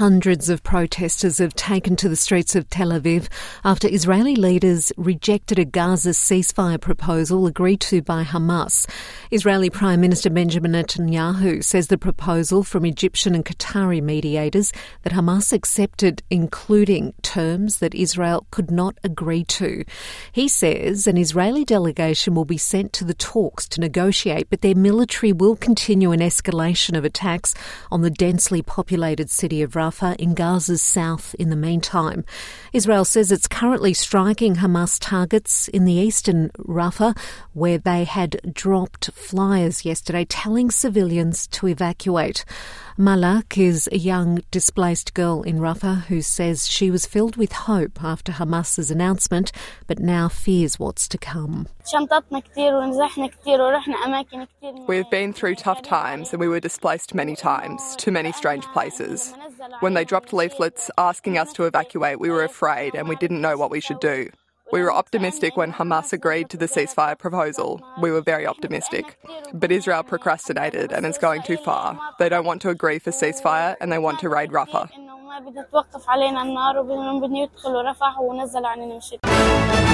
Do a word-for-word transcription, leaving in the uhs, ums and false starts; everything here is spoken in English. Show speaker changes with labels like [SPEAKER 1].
[SPEAKER 1] Hundreds of protesters have taken to the streets of Tel Aviv after Israeli leaders rejected a Gaza ceasefire proposal agreed to by Hamas. Israeli Prime Minister Benjamin Netanyahu says the proposal from Egyptian and Qatari mediators that Hamas accepted, including terms that Israel could not agree to. He says an Israeli delegation will be sent to the talks to negotiate, but their military will continue an escalation of attacks on the densely populated city of Rafah in Gaza's south in the meantime. Israel says it's currently striking Hamas targets in the eastern Rafah, where they had dropped flyers yesterday telling civilians to evacuate. Malak is a young displaced girl in Rafah who says she was filled with hope after Hamas's announcement, but now fears what's to come.
[SPEAKER 2] We've been through tough times and we were displaced many times, to many strange places. When they dropped leaflets asking us to evacuate, we were afraid and we didn't know what we should do. We were optimistic when Hamas agreed to the ceasefire proposal. We were very optimistic. But Israel procrastinated and is going too far. They don't want to agree for ceasefire and they want to raid Rafah.